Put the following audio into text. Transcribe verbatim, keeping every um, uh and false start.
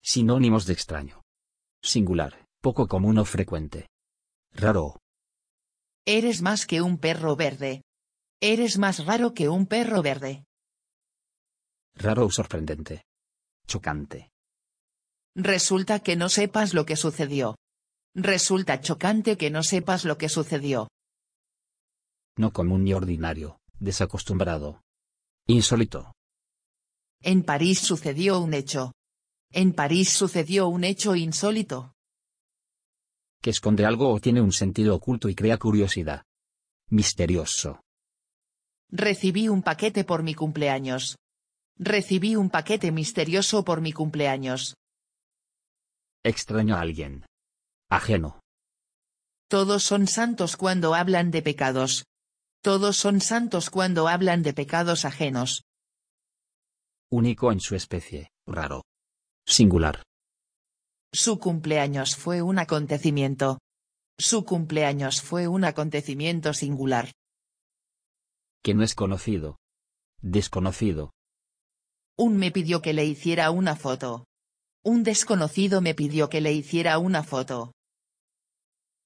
Sinónimos de extraño. Singular, poco común o frecuente. Raro. Eres más que un perro verde. Eres más raro que un perro verde. Raro o sorprendente. Chocante. Resulta que no sepas lo que sucedió. Resulta chocante que no sepas lo que sucedió. No común ni ordinario, desacostumbrado. Insólito. En París sucedió un hecho. En París sucedió un hecho insólito. Que esconde algo o tiene un sentido oculto y crea curiosidad. Misterioso. Recibí un paquete por mi cumpleaños. Recibí un paquete misterioso por mi cumpleaños. Extraño a alguien. Ajeno. Todos son santos cuando hablan de pecados. Todos son santos cuando hablan de pecados ajenos. Único en su especie, raro. Singular. Su cumpleaños fue un acontecimiento. Su cumpleaños fue un acontecimiento singular. Que no es conocido. Desconocido. Un me pidió que le hiciera una foto. Un desconocido me pidió que le hiciera una foto.